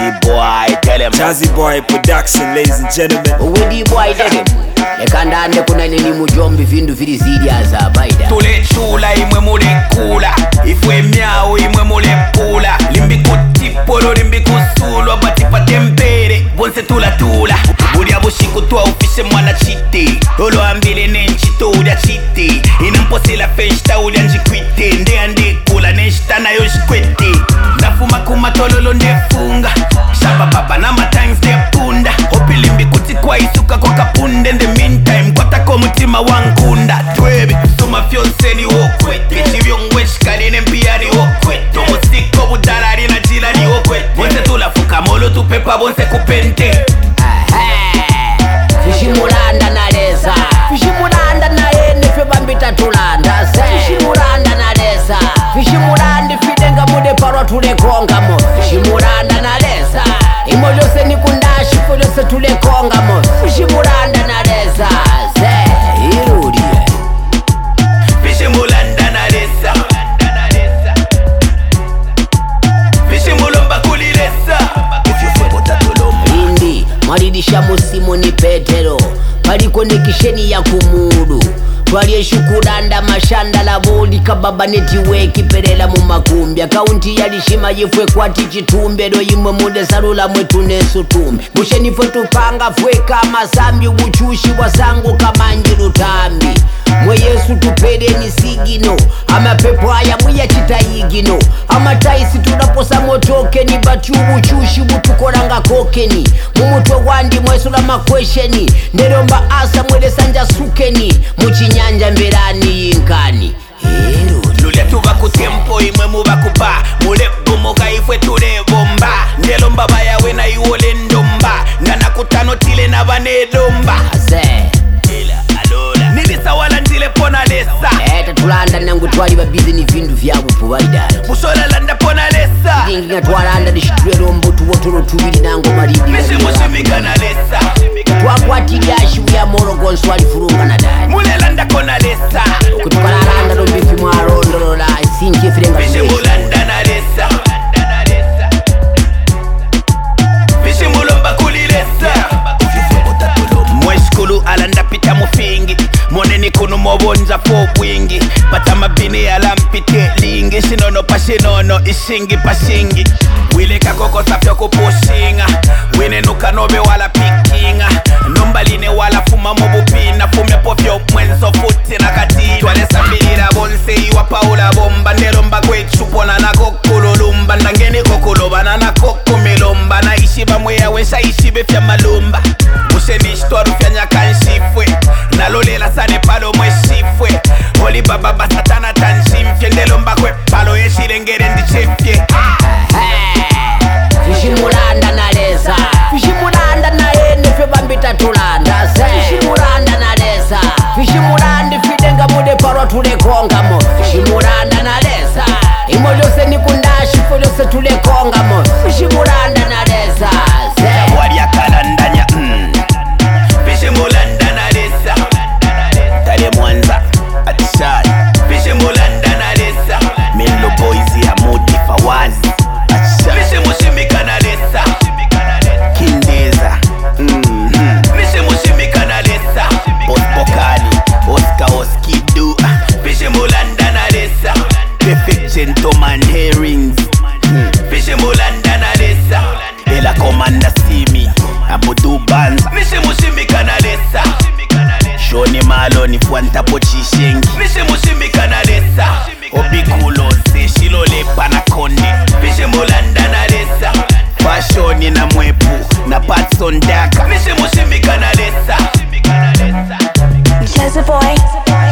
boy, tell him. Jazzy Boy Production, ladies and gentlemen. Woody boy, tell him. Lekandande kuna nini mujombi vindu vili zidi aza baida. Tule chula imwe mule kula, ifwe miao imwe mule pula. Limbi kutipolo, limbi kusulwa, batipa tempere, bonse tula tula. Buri abushiku tuwa ufise mwana chiti. Olo ambile nenchito ulia chiti. Inamposila fenshta ulia njikwiti. Nde ande kula nenshita na yoshikwiti. Nafuma kumatololo ndefunga. Shaba baba na matangs de punda. Hopi limbi kutikwa isuka kwa kapunde. In the meantime, kwata komutima wankunda. Twebi, suma fionseni wokwete. Chivyongwesh kaline mpiari wokwete. Musiko budalari na jilani wokwete. Bonse tulafuka molo tupepa bonse kupente. Fishimulanda na leza. Fishimulanda na ene fe bambita tulanda. Fishimulanda na leza. Fishimulanda fidenga mude parwa tule konga mo. Fishimulanda na leza. Imo yose ni kundashi ko yose tule konga mo. Fishimulanda na leza. Irudi. Fishimulanda na leza. Fishimulomba kulilesa. Indi maridisha musimu ni Petero. Pali konekisheni ya kumudu. Twaliye shukuranda mashanda la bodi kababa netiweki pelela mu makumbi. Akaunti ya lishima yifwe kwa tichitumbe. Do yimwe munde salula mwetu nesu tumbi. Musheni fwe tupanga fwe kama sambi. Uchushi wa sangu kama njirutambi. Mwe Yesu tupede ni sigino. Ama pepo haya mwe chitayigino. Ama taisi tunaposa motoke ni batubu chushi butukoranga kokeni. Mumutwe wandi mwesula makwesheni. Neromba asa mwele sanja sukeni. Muchinyanja mbelani yinkani. Lule tuba kutempo imwe muba kuba. Mule bomoka ifwe tule bomba. Nelomba baya wena iwole ndomba. Nana kutano tile na bane domba. Nilisa wala ndile pona lesa. Tulanda nangu twali babizi ni vindu vyabu provider. Musola landa pona lesa. Ndingi nga twalanda dishitwe rombo tuwotoro tubili nango maridi. Mushimika na lesa. Twakwatili ashibu ya morogon swali furunga na dani. Mule landa kona lesa. Kutukala landa rombifi mwarondo la sinche firenga mwishe. Mulanda na lesa. Mwishe mulomba kulilesa. Mweshkulu alanda pita mufingi. Moneni kunu mobonza fo bwingi. Bata mabini alampite lingi. Shinono pa shinono ishingi pa shingi. Wile kakoko safyo kupushinga. Wine nuka nobe wala pikinga. Nombaline wala fuma mobupina. Fume pofyo mwenso futi na katini. Twale sambilira bonse iwa paula bomba. Nelomba kwe chupona na kokululumba. Ndangeni kokuloba na kokumilomba. Na ishiba mwea wesha ishibe fya malumba. Musheni ishtoru fya nyakanshifwe. Nalolela sane palo mweshifwe. Oli baba basatana tanshimfye. Nelomba kwe palo yeshirengere ndichefye. Fishimulanda na leza. Fishimulanda na ene fe bambita tulanda. Fishimulanda na leza. Fishimulanda fidenga mude parwa tule konga mo. Fishimulanda na leza. Imo yose ni kundashi fo yose tule konga mo. Fishimulanda na leza. Wali akalandanya. Fishimulanda na leza. Tale Mwanza atishari. Fishimulanda na leza. Melo boys ya mudi fawazi. Mishe mushimika na lesa. Kindeza. Mishe mushimika na lesa. Osbokani, Oscar Oskidu. Mishe mulanda na lesa. Perfect gentleman herrings. Mishe mulanda na lesa. Ela komanda simi Abudu Banza. Mishe mushimika na lesa. Shoni malo ni fuanta pochishengi. Mishe mushimika na lesa. Obikulo se shilole panakonde. Mishe mulanda na lesa. Fashion na mwepu na Patson Daka. Mishe mushimika na lesa. Jazzy Boy